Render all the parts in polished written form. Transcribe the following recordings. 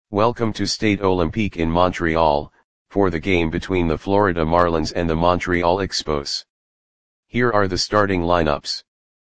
Welcome to Stade Olympique in Montreal, for the game between the Florida Marlins and the Montreal Expos. Here are the starting lineups.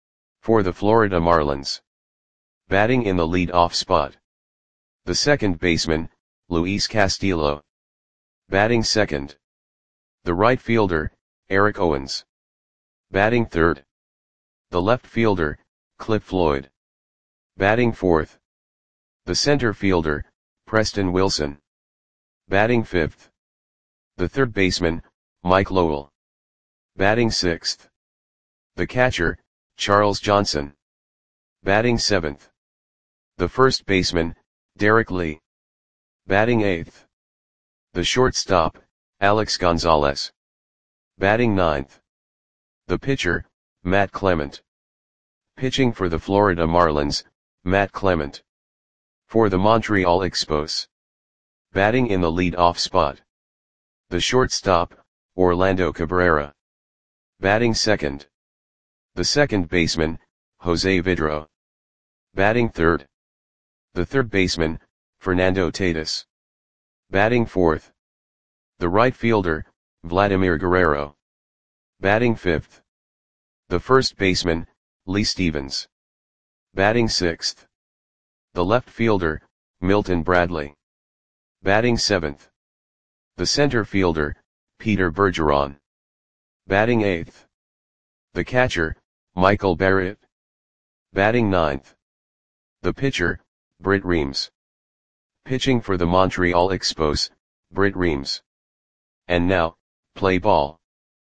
For the Florida Marlins. Batting in the lead-off spot. The second baseman, Luis Castillo. Batting second. The right fielder, Eric Owens. Batting third. The left fielder, Cliff Floyd. Batting fourth. The center fielder, Preston Wilson. Batting fifth. The third baseman, Mike Lowell. Batting sixth. The catcher, Charles Johnson. Batting seventh. The first baseman, Derek Lee. Batting eighth. The shortstop, Alex Gonzalez. Batting ninth. The pitcher, Matt Clement. Pitching for the Florida Marlins, Matt Clement. For the Montreal Expos. Batting in the lead-off spot. The shortstop, Orlando Cabrera. Batting second. The second baseman, Jose Vidro. Batting third. The third baseman, Fernando Tatis. Batting fourth. The right fielder, Vladimir Guerrero. Batting fifth. The first baseman, Lee Stevens. Batting sixth. The left fielder, Milton Bradley. Batting seventh. The center fielder, Peter Bergeron. Batting eighth. The catcher, Michael Barrett. Batting ninth. The pitcher, Britt Reams. Pitching for the Montreal Expos, Britt Reams. And now, play ball.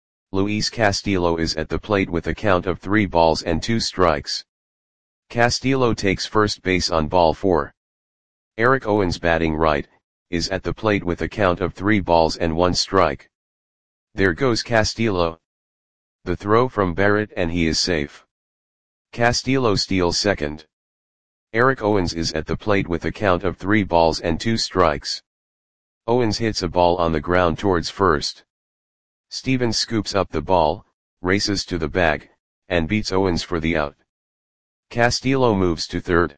Luis Castillo is at the plate with a count of 3 balls and 2 strikes. Castillo takes first base on ball 4. Eric Owens, batting right, is at the plate with a count of 3 balls and 1 strike. There goes Castillo. The throw from Barrett and he is safe. Castillo steals second. Eric Owens is at the plate with a count of 3 balls and 2 strikes. Owens hits a ball on the ground towards first. Stevens scoops up the ball, races to the bag, and beats Owens for the out. Castillo moves to third.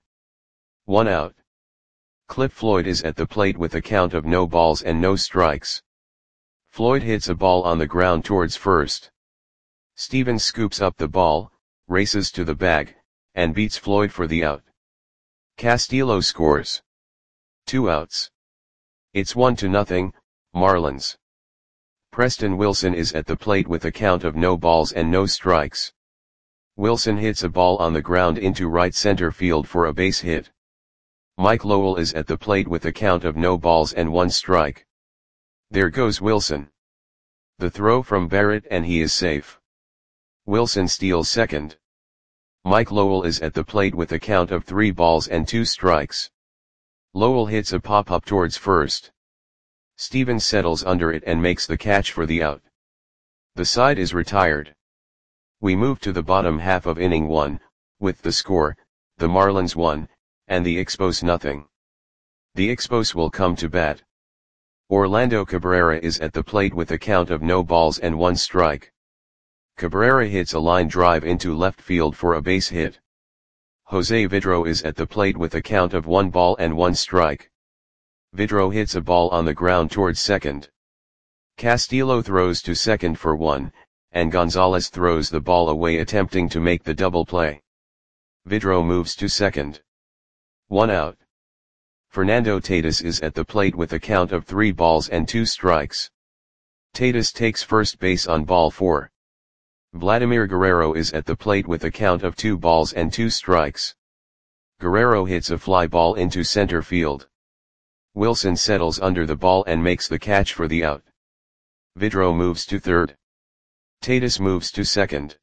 1 out. Cliff Floyd is at the plate with a count of no balls and no strikes. Floyd hits a ball on the ground towards first. Stevens scoops up the ball, races to the bag, and beats Floyd for the out. Castillo scores. 2 outs. It's 1-0, Marlins. Preston Wilson is at the plate with a count of no balls and no strikes. Wilson hits a ball on the ground into right center field for a base hit. Mike Lowell is at the plate with a count of no balls and 1 strike. There goes Wilson. The throw from Barrett and he is safe. Wilson steals second. Mike Lowell is at the plate with a count of 3 balls and 2 strikes. Lowell hits a pop-up towards first. Stevens settles under it and makes the catch for the out. The side is retired. We move to the bottom half of inning 1, with the score, the Marlins 1, and the Expos 0. The Expos will come to bat. Orlando Cabrera is at the plate with a count of no balls and 1 strike. Cabrera hits a line drive into left field for a base hit. Jose Vidro is at the plate with a count of 1 ball and 1 strike. Vidro hits a ball on the ground towards second. Castillo throws to second for 1, and Gonzalez throws the ball away attempting to make the double play. Vidro moves to second. 1 out. Fernando Tatis is at the plate with a count of 3 balls and 2 strikes. Tatis takes first base on ball 4. Vladimir Guerrero is at the plate with a count of 2 balls and 2 strikes. Guerrero hits a fly ball into center field. Wilson settles under the ball and makes the catch for the out. Vidro moves to third. Tatis moves to second.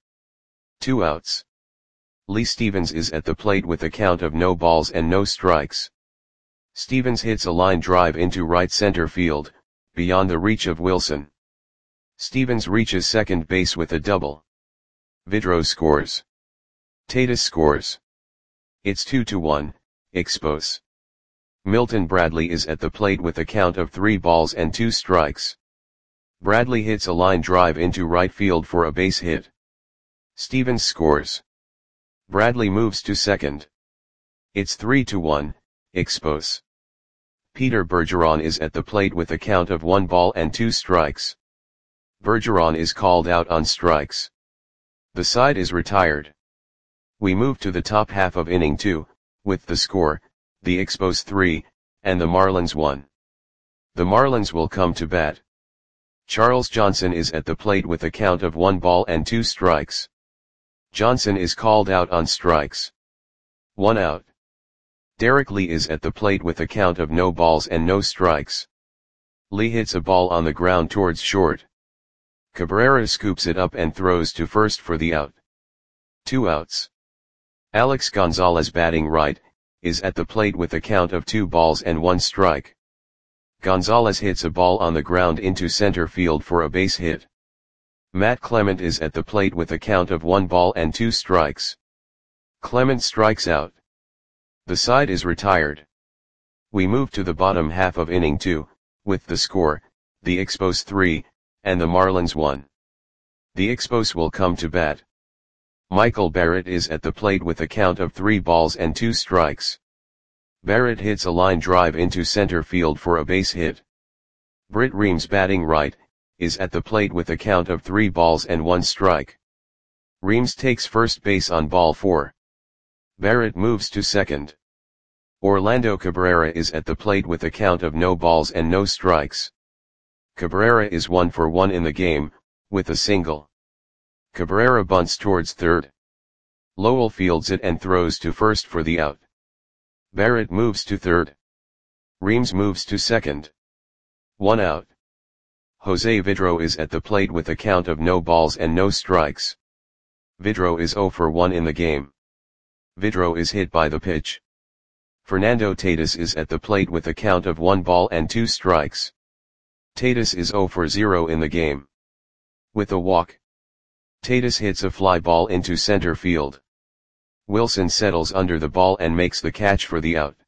2 outs. Lee Stevens is at the plate with a count of no balls and no strikes. Stevens hits a line drive into right center field, beyond the reach of Wilson. Stevens reaches second base with a double. Vidro scores. Tatis scores. It's 2-1, Expos. Milton Bradley is at the plate with a count of 3 balls and 2 strikes. Bradley hits a line drive into right field for a base hit. Stevens scores. Bradley moves to second. It's 3-1, Expos. Peter Bergeron is at the plate with a count of 1 ball and 2 strikes. Bergeron is called out on strikes. The side is retired. We move to the top half of inning 2, with the score, the Expos 3, and the Marlins 1. The Marlins will come to bat. Charles Johnson is at the plate with a count of 1 ball and 2 strikes. Johnson is called out on strikes. 1 out. Derek Lee is at the plate with a count of no balls and no strikes. Lee hits a ball on the ground towards short. Cabrera scoops it up and throws to first for the out. 2 outs. Alex Gonzalez, batting right, is at the plate with a count of 2 balls and 1 strike. Gonzalez hits a ball on the ground into center field for a base hit. Matt Clement is at the plate with a count of 1 ball and 2 strikes. Clement strikes out. The side is retired. We move to the bottom half of inning 2, with the score, the Expos 3, and the Marlins 1. The Expos will come to bat. Michael Barrett is at the plate with a count of 3 balls and 2 strikes. Barrett hits a line drive into center field for a base hit. Britt Reams, batting right, is at the plate with a count of 3 balls and 1 strike. Reams takes first base on ball 4. Barrett moves to second. Orlando Cabrera is at the plate with a count of no balls and no strikes. Cabrera is 1 for 1 in the game, with a single. Cabrera bunts towards third. Lowell fields it and throws to first for the out. Barrett moves to third. Reams moves to second. 1 out. Jose Vidro is at the plate with a count of no balls and no strikes. Vidro is 0 for 1 in the game. Vidro is hit by the pitch. Fernando Tatis is at the plate with a count of 1 ball and 2 strikes. Tatis is 0 for 0 in the game. With a walk. Tatis hits a fly ball into center field. Wilson settles under the ball and makes the catch for the out.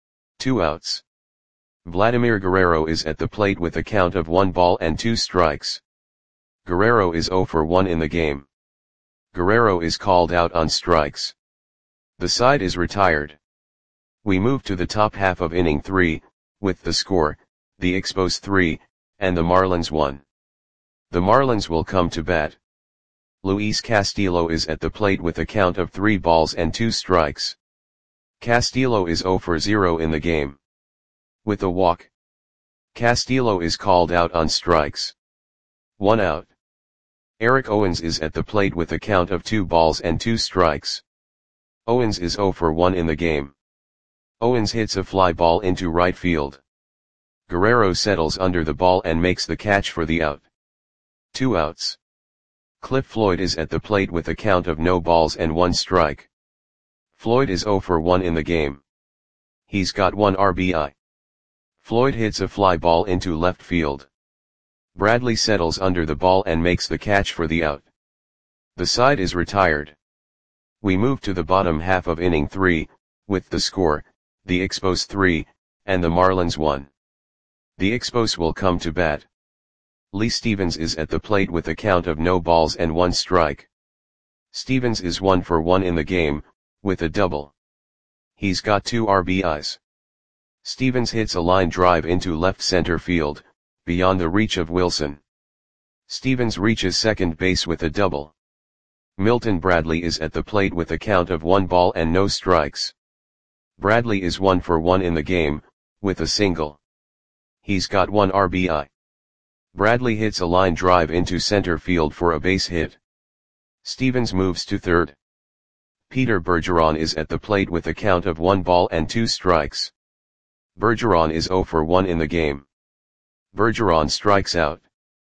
2 outs. Vladimir Guerrero is at the plate with a count of 1 ball and 2 strikes. Guerrero is 0 for 1 in the game. Guerrero is called out on strikes. The side is retired. We move to the top half of inning 3, with the score, the Expos 3, and the Marlins 1. The Marlins will come to bat. Luis Castillo is at the plate with a count of 3 balls and 2 strikes. Castillo is 0 for 0 in the game. With a walk. Castillo is called out on strikes. 1 out. Eric Owens is at the plate with a count of 2 balls and 2 strikes. Owens is 0 for 1 in the game. Owens hits a fly ball into right field. Guerrero settles under the ball and makes the catch for the out. 2 outs. Cliff Floyd is at the plate with a count of no balls and 1 strike. Floyd is 0 for 1 in the game. He's got 1 RBI. Floyd hits a fly ball into left field. Bradley settles under the ball and makes the catch for the out. The side is retired. We move to the bottom half of inning 3, with the score, the Expos 3, and the Marlins 1. The Expos will come to bat. Lee Stevens is at the plate with a count of no balls and 1 strike. Stevens is 1 for 1 in the game, with a double. He's got 2 RBIs. Stevens hits a line drive into left center field, beyond the reach of Wilson. Stevens reaches second base with a double. Milton Bradley is at the plate with a count of 1 ball and no strikes. Bradley is 1 for 1 in the game, with a single. He's got 1 RBI. Bradley hits a line drive into center field for a base hit. Stevens moves to third. Peter Bergeron is at the plate with a count of 1 ball and 2 strikes. Bergeron is 0 for 1 in the game. Bergeron strikes out.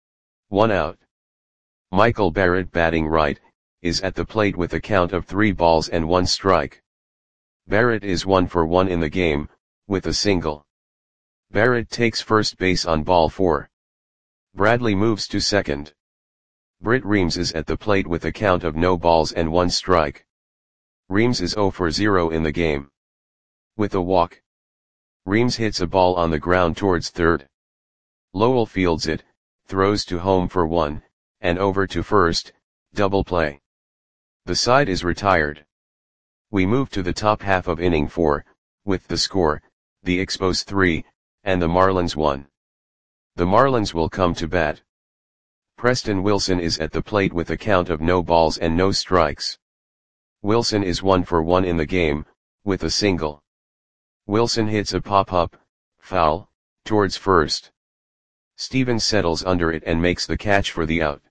1 out. Michael Barrett, batting right, is at the plate with a count of 3 balls and 1 strike. Barrett is 1 for 1 in the game, with a single. Barrett takes first base on ball 4. Bradley moves to second. Britt Reams is at the plate with a count of no balls and 1 strike. Reams is 0 for 0 in the game. With a walk. Reams hits a ball on the ground towards third. Lowell fields it, throws to home for 1, and over to first, double play. The side is retired. We move to the top half of inning 4, with the score, the Expos 3, and the Marlins 1. The Marlins will come to bat. Preston Wilson is at the plate with a count of no balls and no strikes. Wilson is 1 for 1 in the game, with a single. Wilson hits a pop-up, foul, towards first. Stevens settles under it and makes the catch for the out.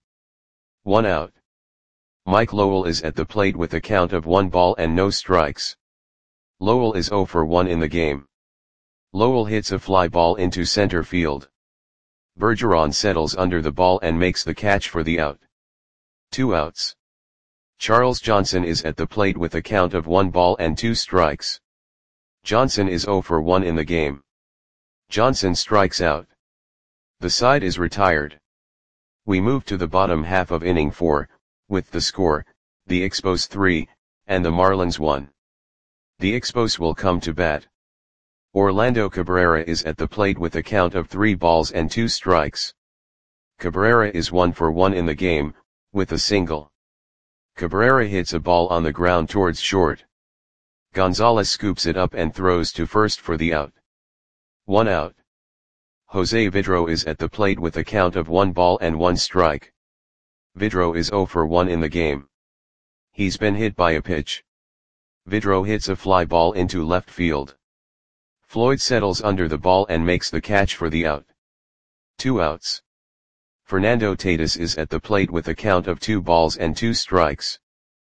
1 out. Mike Lowell is at the plate with a count of 1 ball and no strikes. Lowell is 0 for 1 in the game. Lowell hits a fly ball into center field. Bergeron settles under the ball and makes the catch for the out. 2 outs. Charles Johnson is at the plate with a count of 1 ball and 2 strikes. Johnson is 0 for 1 in the game. Johnson strikes out. The side is retired. We move to the bottom half of inning 4, with the score, the Expos 3, and the Marlins 1. The Expos will come to bat. Orlando Cabrera is at the plate with a count of 3 balls and 2 strikes. Cabrera is 1 for 1 in the game, with a single. Cabrera hits a ball on the ground towards short. Gonzalez scoops it up and throws to first for the out. 1 out. Jose Vidro is at the plate with a count of 1 ball and 1 strike. Vidro is 0 for 1 in the game. He's been hit by a pitch. Vidro hits a fly ball into left field. Floyd settles under the ball and makes the catch for the out. 2 outs. Fernando Tatis is at the plate with a count of 2 balls and 2 strikes.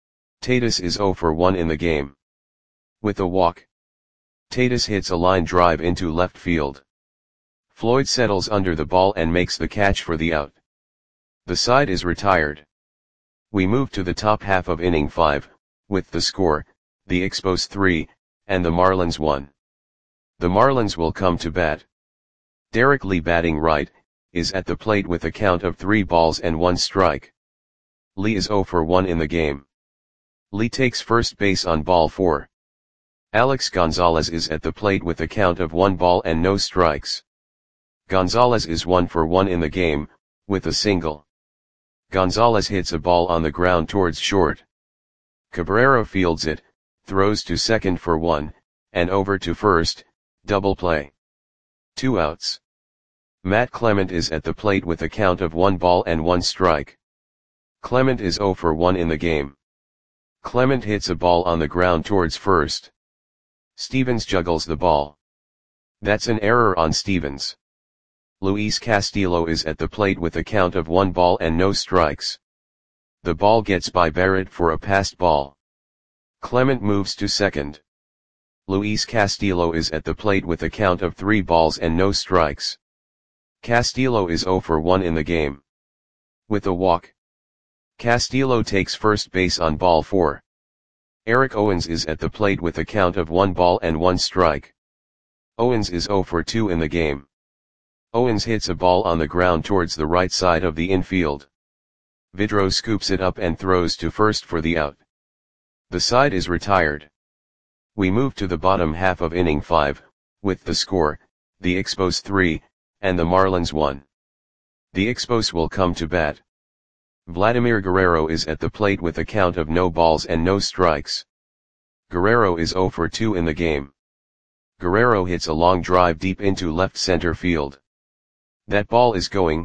Tatis is 0 for 1 in the game. With a walk. Tatis hits a line drive into left field. Floyd settles under the ball and makes the catch for the out. The side is retired. We move to the top half of inning 5, with the score, the Expos 3, and the Marlins 1. The Marlins will come to bat. Derek Lee, batting right, is at the plate with a count of 3 balls and 1 strike. Lee is 0 for 1 in the game. Lee takes first base on ball 4. Alex Gonzalez is at the plate with a count of 1 ball and no strikes. Gonzalez is 1 for 1 in the game, with a single. Gonzalez hits a ball on the ground towards short. Cabrera fields it, throws to second for 1, and over to first, double play. 2 outs. Matt Clement is at the plate with a count of 1 ball and 1 strike. Clement is 0 for 1 in the game. Clement hits a ball on the ground towards first. Stevens juggles the ball. That's an error on Stevens. Luis Castillo is at the plate with a count of 1 ball and no strikes. The ball gets by Barrett for a passed ball. Clement moves to second. Luis Castillo is at the plate with a count of 3 balls and no strikes. Castillo is 0 for 1 in the game. With a walk. Castillo takes first base on ball 4. Eric Owens is at the plate with a count of 1 ball and 1 strike. Owens is 0 for 2 in the game. Owens hits a ball on the ground towards the right side of the infield. Vidro scoops it up and throws to first for the out. The side is retired. We move to the bottom half of inning 5, with the score, the Expos 3, and the Marlins 1. The Expos will come to bat. Vladimir Guerrero is at the plate with a count of no balls and no strikes. Guerrero is 0 for 2 in the game. Guerrero hits a long drive deep into left center field. That ball is gone.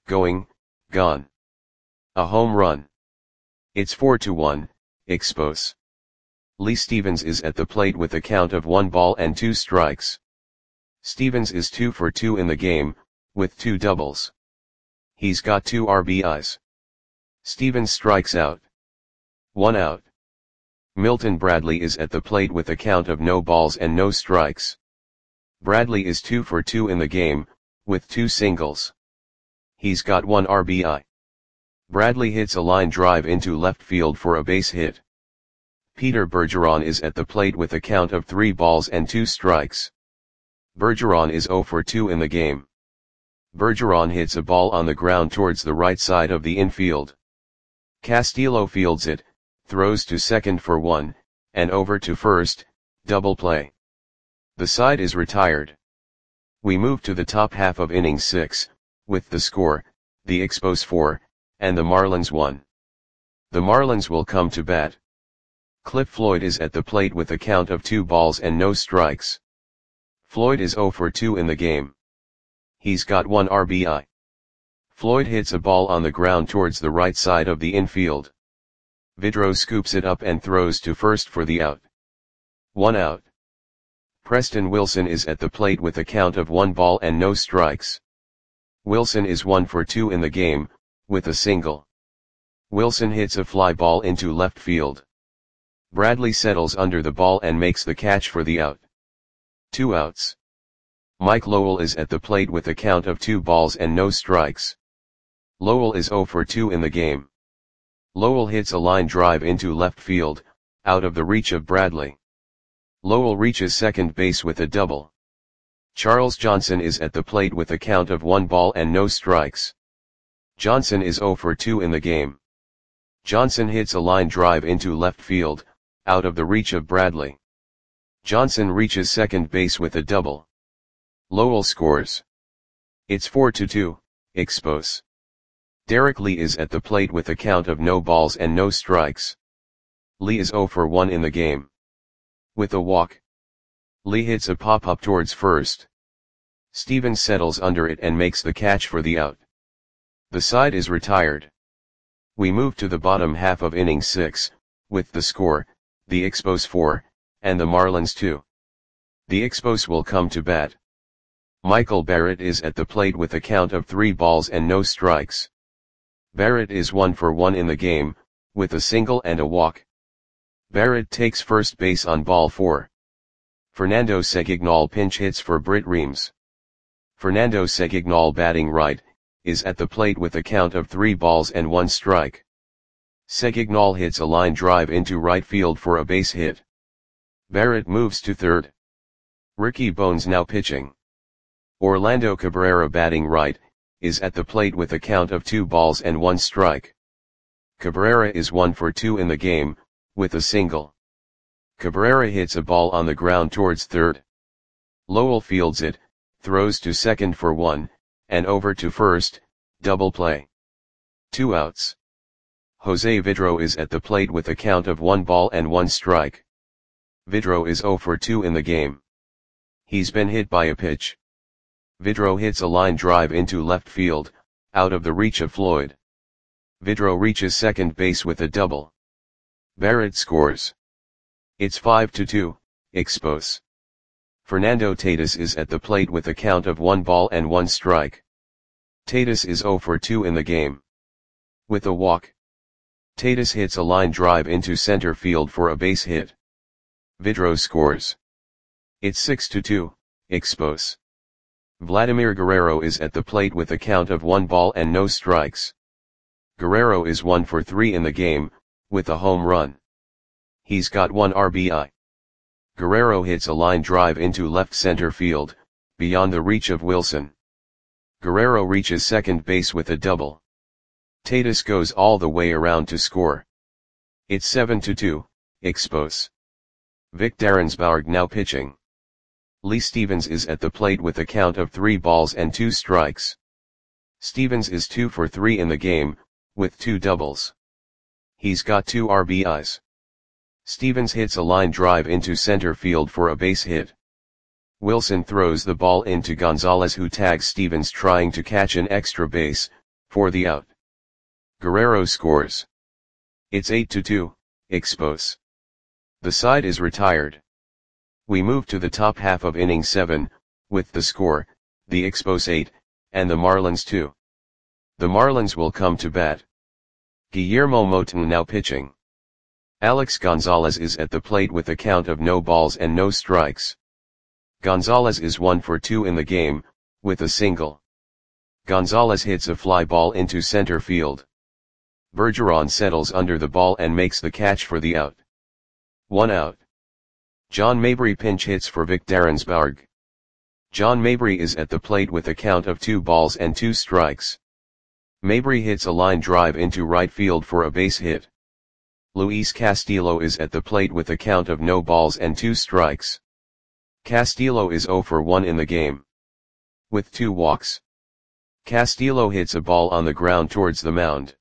A home run. It's 4-1, Expos. Lee Stevens is at the plate with a count of 1 ball and 2 strikes. Stevens is 2 for 2 in the game, with 2 doubles. He's got 2 RBIs. Stevens strikes out. 1 out. Milton Bradley is at the plate with a count of no balls and no strikes. Bradley is 2 for 2 in the game, with 2 singles. He's got 1 RBI. Bradley hits a line drive into left field for a base hit. Peter Bergeron is at the plate with a count of 3 balls and 2 strikes. Bergeron is 0 for 2 in the game. Bergeron hits a ball on the ground towards the right side of the infield. Castillo fields it, throws to second for 1, and over to first, double play. The side is retired. We move to the top half of inning 6, with the score, the Expos 4, and the Marlins 1. The Marlins will come to bat. Cliff Floyd is at the plate with a count of 2 balls and no strikes. Floyd is 0 for 2 in the game. He's got 1 RBI. Floyd hits a ball on the ground towards the right side of the infield. Vidro scoops it up and throws to first for the out. 1 out. Preston Wilson is at the plate with a count of 1 ball and no strikes. Wilson is 1 for 2 in the game, with a single. Wilson hits a fly ball into left field. Bradley settles under the ball and makes the catch for the out. 2 outs. Mike Lowell is at the plate with a count of 2 balls and no strikes. Lowell is 0 for 2 in the game. Lowell hits a line drive into left field, out of the reach of Bradley. Lowell reaches second base with a double. Charles Johnson is at the plate with a count of 1 ball and no strikes. Johnson is 0 for 2 in the game. Johnson hits a line drive into left field, out of the reach of Bradley. Johnson reaches second base with a double. Lowell scores. It's 4-2, Expos. Derek Lee is at the plate with a count of no balls and no strikes. Lee is 0 for 1 in the game. With a walk, Lee hits a pop-up towards first. Stevens settles under it and makes the catch for the out. The side is retired. We move to the bottom half of inning 6, with the score, the Expos 4, and the Marlins 2. The Expos will come to bat. Michael Barrett is at the plate with a count of 3 balls and no strikes. Barrett is 1 for 1 in the game, with a single and a walk. Barrett takes first base on ball 4. Fernando Segignal pinch hits for Britt Reams. Fernando Segignal, batting right, is at the plate with a count of 3 balls and 1 strike. Segignal hits a line drive into right field for a base hit. Barrett moves to third. Ricky Bones now pitching. Orlando Cabrera, batting right, is at the plate with a count of 2 balls and 1 strike. Cabrera is 1 for 2 in the game, with a single. Cabrera hits a ball on the ground towards third. Lowell fields it, throws to second for 1, and over to first, double play. 2 outs. Jose Vidro is at the plate with a count of 1 ball and 1 strike. Vidro is 0 for 2 in the game. He's been hit by a pitch. Vidro hits a line drive into left field, out of the reach of Floyd. Vidro reaches second base with a double. Barrett scores. It's 5-2, Expos. Fernando Tatis is at the plate with a count of 1 ball and 1 strike. Tatis is 0 for 2 in the game. With a walk, Tatis hits a line drive into center field for a base hit. Vidro scores. It's 6-2, Expos. Vladimir Guerrero is at the plate with a count of 1 ball and no strikes. Guerrero is 1 for 3 in the game, with a home run. He's got 1 RBI. Guerrero hits a line drive into left center field, beyond the reach of Wilson. Guerrero reaches second base with a double. Tatis goes all the way around to score. It's 7-2, Expos. Vic Darrensbourg now pitching. Lee Stevens is at the plate with a count of 3 balls and 2 strikes. Stevens is 2 for 3 in the game, with 2 doubles. He's got 2 RBIs. Stevens hits a line drive into center field for a base hit. Wilson throws the ball into Gonzalez, who tags Stevens trying to catch an extra base, for the out. Guerrero scores. It's 8-2, Expos. The side is retired. We move to the top half of inning 7, with the score, the Expos 8, and the Marlins 2. The Marlins will come to bat. Guillermo Moton now pitching. Alex Gonzalez is at the plate with a count of no balls and no strikes. Gonzalez is 1 for 2 in the game, with a single. Gonzalez hits a fly ball into center field. Bergeron settles under the ball and makes the catch for the out. 1 out. John Mabry pinch hits for Vic Darrensbourg. John Mabry is at the plate with a count of 2 balls and 2 strikes. Mabry hits a line drive into right field for a base hit. Luis Castillo is at the plate with a count of no balls and 2 strikes. Castillo is 0 for 1 in the game. With 2 walks, Castillo hits a ball on the ground towards the mound.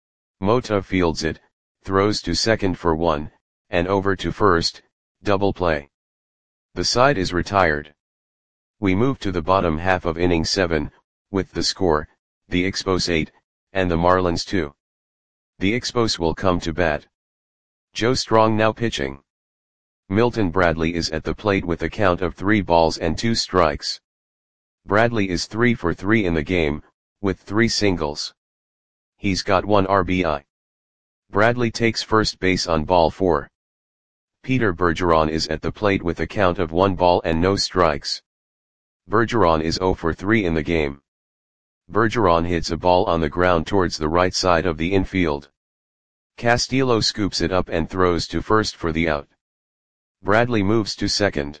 Mota fields it, throws to second for 1, and over to first, double play. The side is retired. We move to the bottom half of inning 7, with the score, the Expos 8, and the Marlins 2. The Expos will come to bat. Joe Strong now pitching. Milton Bradley is at the plate with a count of 3 balls and 2 strikes. Bradley is 3 for 3 in the game, with 3 singles. He's got 1 RBI. Bradley takes first base on ball 4. Peter Bergeron is at the plate with a count of 1 ball and no strikes. Bergeron is 0 for 3 in the game. Bergeron hits a ball on the ground towards the right side of the infield. Castillo scoops it up and throws to first for the out. Bradley moves to second.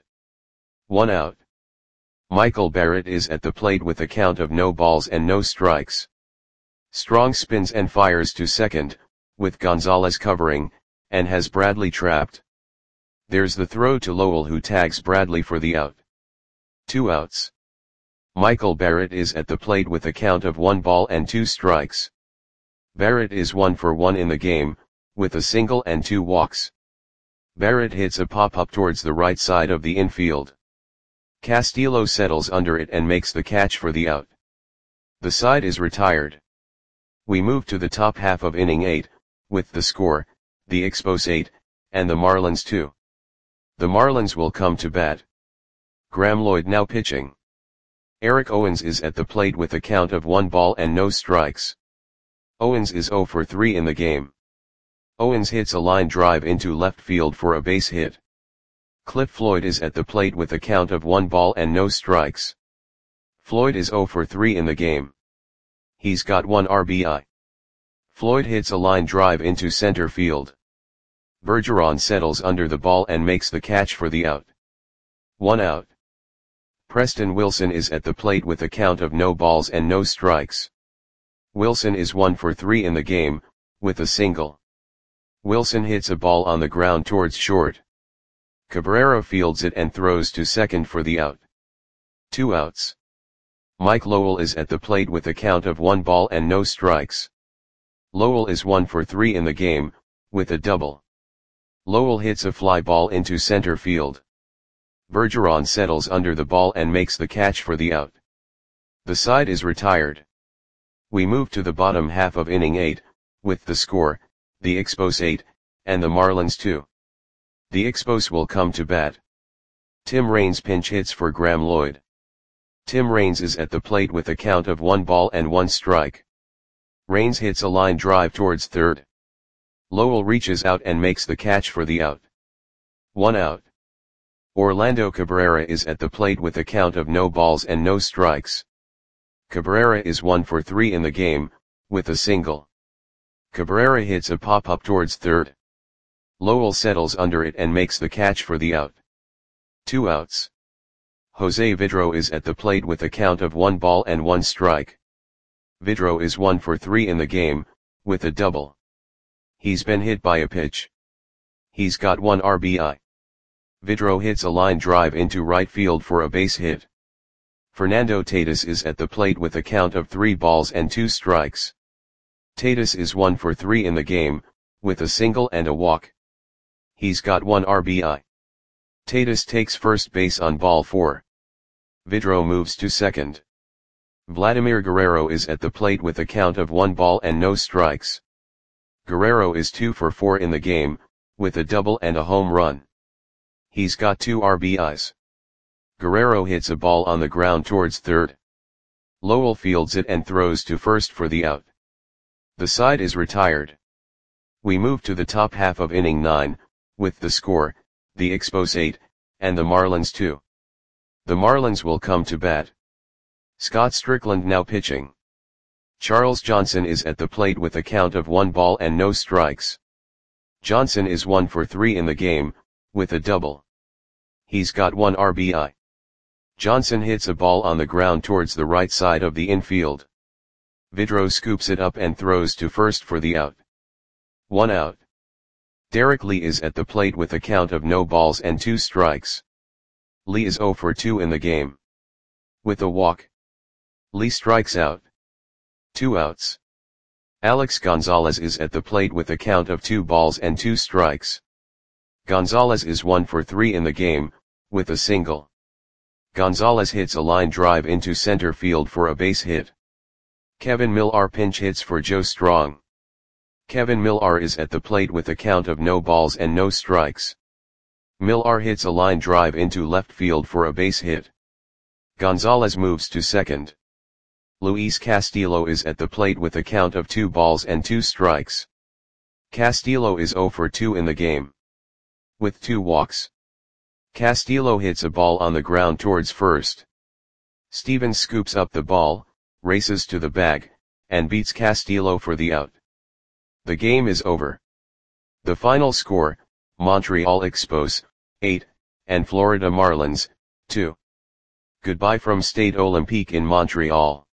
1 out. Michael Barrett is at the plate with a count of no balls and no strikes. Strong spins and fires to second, with Gonzalez covering, and has Bradley trapped. There's the throw to Lowell, who tags Bradley for the out. 2 outs. Michael Barrett is at the plate with a count of 1 ball and 2 strikes. Barrett is 1 for 1 in the game, with a single and 2 walks. Barrett hits a pop-up towards the right side of the infield. Castillo settles under it and makes the catch for the out. The side is retired. We move to the top half of inning 8, with the score, the Expos 8, and the Marlins 2. The Marlins will come to bat. Graeme Lloyd now pitching. Eric Owens is at the plate with a count of 1 ball and no strikes. Owens is 0 for 3 in the game. Owens hits a line drive into left field for a base hit. Cliff Floyd is at the plate with a count of 1 ball and no strikes. Floyd is 0 for 3 in the game. He's got 1 RBI. Floyd hits a line drive into center field. Bergeron settles under the ball and makes the catch for the out. 1 out. Preston Wilson is at the plate with a count of no balls and no strikes. Wilson is 1 for 3 in the game, with a single. Wilson hits a ball on the ground towards short. Cabrera fields it and throws to second for the out. 2 outs. Mike Lowell is at the plate with a count of 1 ball and no strikes. Lowell is 1 for 3 in the game, with a double. Lowell hits a fly ball into center field. Bergeron settles under the ball and makes the catch for the out. The side is retired. We move to the bottom half of inning 8, with the score, the Expos 8, and the Marlins 2. The Expos will come to bat. Tim Raines pinch hits for Graeme Lloyd. Tim Raines is at the plate with a count of 1 ball and 1 strike. Raines hits a line drive towards third. Lowell reaches out and makes the catch for the out. 1 out. Orlando Cabrera is at the plate with a count of no balls and no strikes. Cabrera is 1 for 3 in the game, with a single. Cabrera hits a pop-up towards third. Lowell settles under it and makes the catch for the out. 2 outs. Jose Vidro is at the plate with a count of 1 ball and 1 strike. Vidro is 1 for 3 in the game, with a double. He's been hit by a pitch. He's got 1 RBI. Vidro hits a line drive into right field for a base hit. Fernando Tatis is at the plate with a count of 3 balls and 2 strikes. Tatis is 1 for 3 in the game, with a single and a walk. He's got 1 RBI. Tatis takes first base on ball 4. Vidro moves to second. Vladimir Guerrero is at the plate with a count of 1 ball and no strikes. Guerrero is 2 for 4 in the game, with a double and a home run. He's got 2 RBIs. Guerrero hits a ball on the ground towards third. Lowell fields it and throws to first for the out. The side is retired. We move to the top half of inning 9, with the score, the Expos 8, and the Marlins 2. The Marlins will come to bat. Scott Strickland now pitching. Charles Johnson is at the plate with a count of 1 ball and no strikes. Johnson is 1 for 3 in the game, with a double. He's got 1 RBI. Johnson hits a ball on the ground towards the right side of the infield. Vidro scoops it up and throws to first for the out. 1 out. Derek Lee is at the plate with a count of no balls and 2 strikes. Lee is 0 for 2 in the game. With a walk. Lee strikes out. 2 outs. Alex Gonzalez is at the plate with a count of 2 balls and 2 strikes. Gonzalez is 1 for 3 in the game, with a single. Gonzalez hits a line drive into center field for a base hit. Kevin Millar pinch hits for Joe Strong. Kevin Millar is at the plate with a count of no balls and no strikes. Millar hits a line drive into left field for a base hit. Gonzalez moves to second. Luis Castillo is at the plate with a count of 2 balls and 2 strikes. Castillo is 0 for 2 in the game, with 2 walks. Castillo hits a ball on the ground towards first. Stevens scoops up the ball, races to the bag, and beats Castillo for the out. The game is over. The final score, Montreal Expos, 8, and Florida Marlins, 2. Goodbye from Stade Olympique in Montreal.